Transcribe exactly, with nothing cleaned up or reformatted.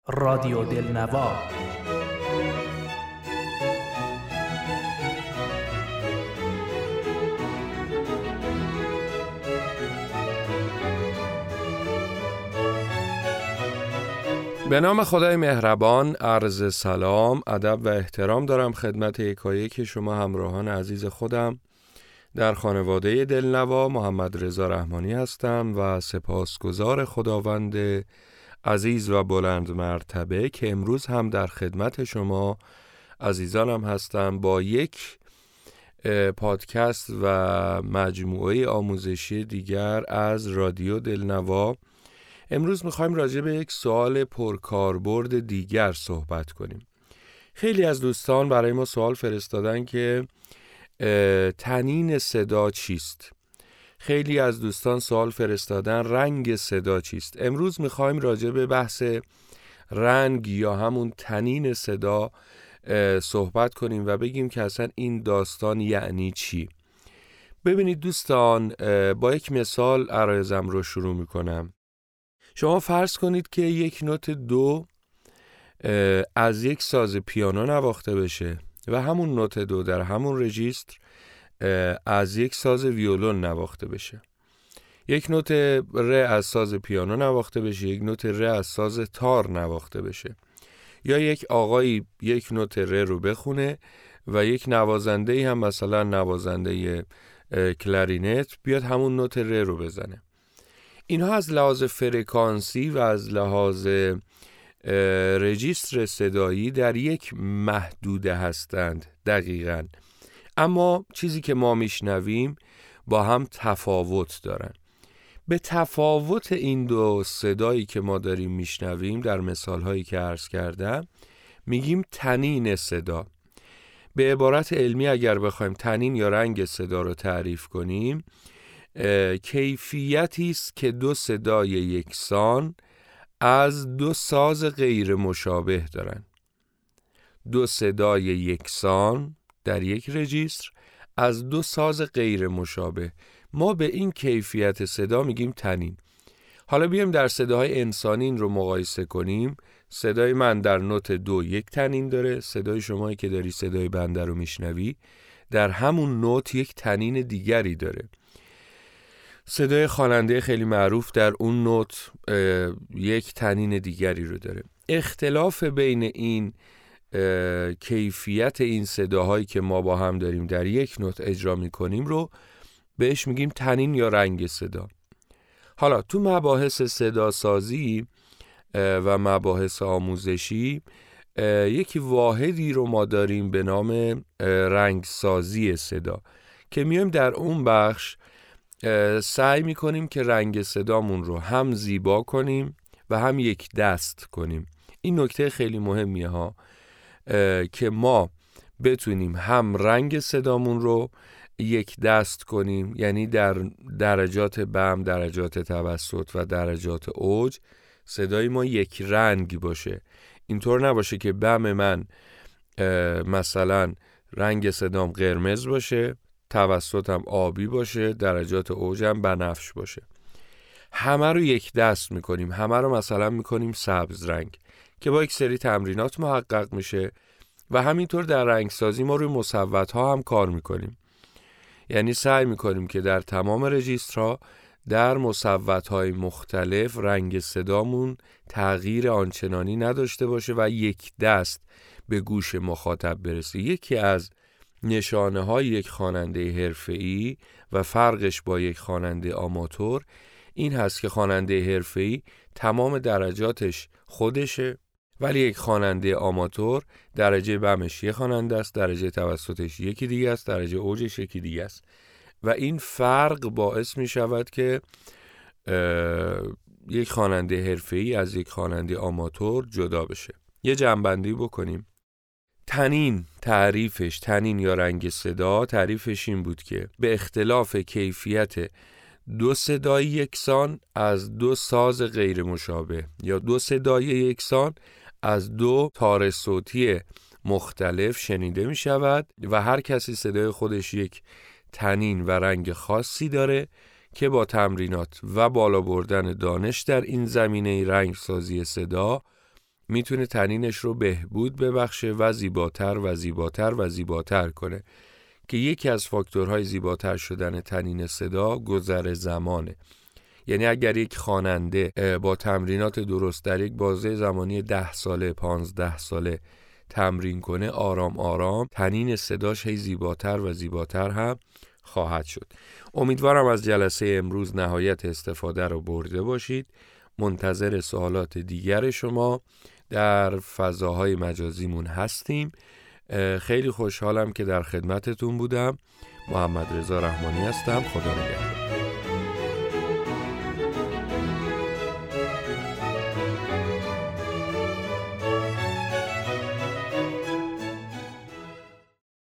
رادیو دلنوا. به نام خدای مهربان، عرض سلام، ادب و احترام دارم خدمت یکایک شما همراهان عزیز خودم. در خانواده دلنوا محمد رضا رحمانی هستم و سپاسگزار خداوند عزیز و بلند مرتبه که امروز هم در خدمت شما عزیزانم هستم با یک پادکست و مجموعه آموزشی دیگر از رادیو دلنوا. امروز میخوایم راجع به یک سوال پرکاربرد دیگر صحبت کنیم. خیلی از دوستان برای ما سوال فرستادن که طنین صدا چیست؟ خیلی از دوستان سوال فرستادن رنگ صدا چیست؟ امروز میخوایم راجع به بحث رنگ یا همون طنین صدا صحبت کنیم و بگیم که اصلا این داستان یعنی چی. ببینید دوستان، با یک مثال عرایزم رو شروع میکنم. شما فرض کنید که یک نوت دو از یک ساز پیانو نواخته بشه و همون نوت دو در همون رجیستر از یک ساز ویولون نواخته بشه. یک نوت ر از ساز پیانو نواخته بشه، یک نوت ر از ساز تار نواخته بشه. یا یک آقایی یک نوت ر رو بخونه و یک نوازنده هم مثلا نوازنده کلارینت بیاد همون نوت ر رو بزنه. اینها از لحاظ فرکانسی و از لحاظ رجیستر صدایی در یک محدوده هستند دقیقاً، اما چیزی که ما میشنویم با هم تفاوت دارن. به تفاوت این دو صدایی که ما داریم میشنویم در مثالهایی که عرض کردم میگیم طنین صدا. به عبارت علمی اگر بخوایم طنین یا رنگ صدا رو تعریف کنیم، کیفیتی است که دو صدای یکسان از دو ساز غیر مشابه دارن. دو صدای یکسان در یک رجیستر از دو ساز غیر مشابه، ما به این کیفیت صدا میگیم طنین. حالا بیایم در صداهای انسانی این رو مقایسه کنیم. صدای من در نوت دو یک طنین داره، صدای شمایی که داری صدای بنده رو میشنوی در همون نوت یک طنین دیگری داره. صدای خواننده خیلی معروف در اون نوت یک طنین دیگری رو داره. اختلاف بین این کیفیت این صداهایی که ما با هم داریم در یک نوت اجرا میکنیم رو بهش میگیم طنین یا رنگ صدا. حالا تو مباحث صدا سازی و مباحث آموزشی یکی واحدی رو ما داریم به نام رنگ سازی صدا که میایم در اون بخش سعی میکنیم که رنگ صدامون رو هم زیبا کنیم و هم یک دست کنیم. این نکته خیلی مهمیه ها که ما بتونیم هم رنگ صدامون رو یک دست کنیم، یعنی در درجات بم، درجات توسط و درجات اوج صدای ما یک رنگ باشه. اینطور نباشه که بم من مثلا رنگ صدام قرمز باشه، توسطم آبی باشه، درجات اوجم بنفش باشه. همه رو یک دست میکنیم، همه رو مثلا میکنیم سبز رنگ که با یک سری تمرینات محقق میشه. و همینطور در رنگسازی ما روی مصوت‌ها هم کار میکنیم، یعنی سعی میکنیم که در تمام رجیسترها در مصوت‌های مختلف رنگ صدامون تغییر آنچنانی نداشته باشه و یک دست به گوش مخاطب برسه. یکی از نشانه های یک خواننده حرفه‌ای و فرقش با یک خواننده آماتور این هست که خواننده حرفه‌ای تمام درجاتش خودشه، ولی یک خواننده آماتور درجه بمش یک خواننده است، درجه توسطش یکی دیگه است، درجه اوجش یکی دیگه است و این فرق باعث می شود که یک خواننده حرفه‌ای از یک خواننده آماتور جدا بشه. یه جمع‌بندی بکنیم. طنین تعریفش، طنین یا رنگ صدا تعریفش این بود که به اختلاف کیفیت دو صدای یکسان از دو ساز غیر مشابه یا دو صدای یکسان از دو تار صوتی مختلف شنیده می شود و هر کسی صدای خودش یک طنین و رنگ خاصی داره که با تمرینات و بالا بردن دانش در این زمینه رنگ سازی صدا میتونه تنینش رو بهبود ببخشه و زیباتر و زیباتر و زیباتر کنه که یکی از فاکتورهای زیباتر شدن تنین صدا گذر زمانه. یعنی اگر یک خواننده با تمرینات درست در یک بازه زمانی ده ساله پانزده ساله تمرین کنه، آرام آرام تنین صداش هی زیباتر و زیباتر هم خواهد شد. امیدوارم از جلسه امروز نهایت استفاده رو برده باشید. منتظر سوالات دیگر شما در فضاهای مجازیمون هستیم. خیلی خوشحالم که در خدمتتون بودم. محمد رضا رحمانی هستم. خدا نگهدار.